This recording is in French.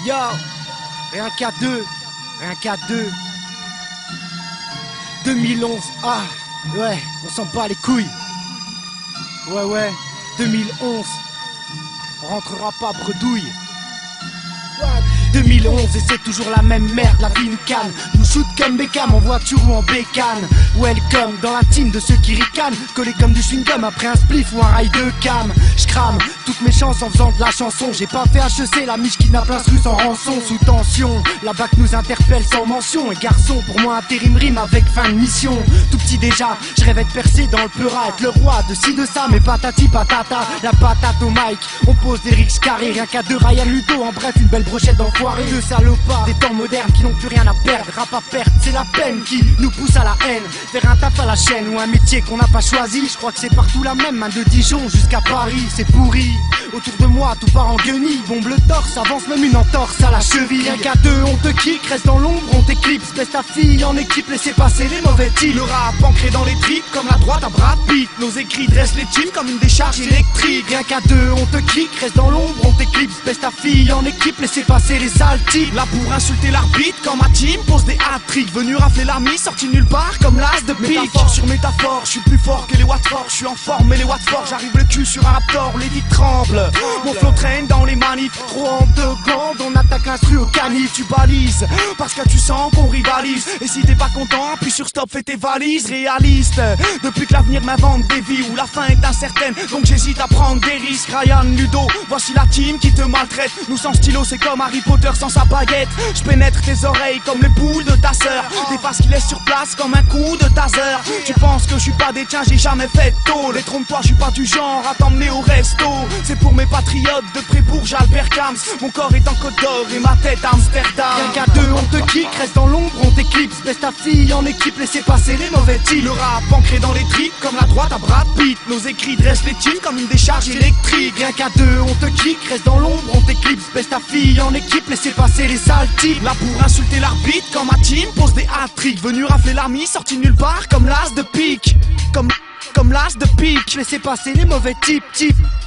Yo, rien qu'à deux, rien qu'à deux. 2011, ah, ouais, on s'en bat les couilles. Ouais, 2011, on rentrera pas bredouille. 2011 et c'est toujours la même merde, la vie nous canne. Nous shoot comme Beckham en voiture ou en bécane. Welcome dans la team de ceux qui ricanent, collés comme du chewing-gum après un spliff ou un rail de cam. J'crame toutes mes chances en faisant de la chanson. J'ai pas fait HEC, la miche kidnappe l'instru sans rançon. Sous tension, la bac nous interpelle sans mention. Et garçon, pour moi intérim rime avec fin de mission. Tout petit déjà, je rêvais de percer dans le peurat, être le roi de ci de ça, mais patati patata. La patate au mic, on pose des rixes carrés. Rien qu'à deux, Ryan Ludo, en bref une belle brochette d'enfoirés. Deux salopards, des temps modernes qui n'ont plus rien à perdre. Rap à perte, c'est la peine qui nous pousse à la haine. Faire un taf à la chaîne ou un métier qu'on n'a pas choisi. Je crois que c'est partout la même, main de Dijon jusqu'à Paris, c'est pourri. Autour de moi, tout part en guenille. Bombe le torse, avance même une entorse à la cheville. Rien qu'à deux, on te kick, reste dans l'ombre, on t'éclipse. Baisse ta fille en équipe, laissez passer les mauvais types. Le rap ancré dans les tripes, comme la droite à Brad Pitt. Nos écrits dressent les types comme une décharge électrique. Rien qu'à deux, on te kick, reste dans l'ombre, on t'éclipse. Baisse ta fille en équipe, laissez passer les sales types. Là pour insulter l'arbitre, quand ma team pose des hat-tricks. Venu rafler l'armée, sorti nulle part comme l'as de pique. Métaphore sur métaphore, je suis plus fort que les Watford. Je suis en forme mais les Watford, j'arrive le cul sur un raptor, les vies tremblent. Mon flow traîne dans les manifs, trop en secondes, on attaque l'instru au canif. Tu balises, parce que tu sens qu'on rivalise. Et si t'es pas content, appuie sur stop, fais tes valises. Réaliste, depuis que l'avenir m'invente des vies où la fin est incertaine, donc j'hésite à prendre des risques. Ryan Ludo, voici la team qui te maltraite. Nous sans stylo, c'est comme Harry Potter sans sa baguette. Je pénètre tes oreilles comme les poules de ta sœur. Des faces qui laissent sur place comme un coup de taser. Tu penses que je suis pas des tiens, j'ai jamais fait de tôle. Et trompe-toi, je suis pas du genre à t'emmener au resto. C'est pour mes patriotes de Prébourge, Albert Cams. Mon corps est en Côte d'Or et ma tête à Amsterdam. Rien qu'à deux, on te kick, reste dans l'ombre, on t'éclipse. Baisse ta fille en équipe, laissez passer les mauvais types. Le rap ancré dans les tripes, comme la droite à Brad Pitt. Nos écrits dressent les types comme une décharge électrique. Rien qu'à deux, on te kick, reste dans l'ombre, on t'éclipse. Baisse ta fille en équipe, laissez passer les sales types. Là pour insulter l'arbitre, quand ma team pose des hat-tricks. Venu rafler l'armée, sorti nulle part comme l'as de pique. Comme l'as de pique. Laissez passer les mauvais types.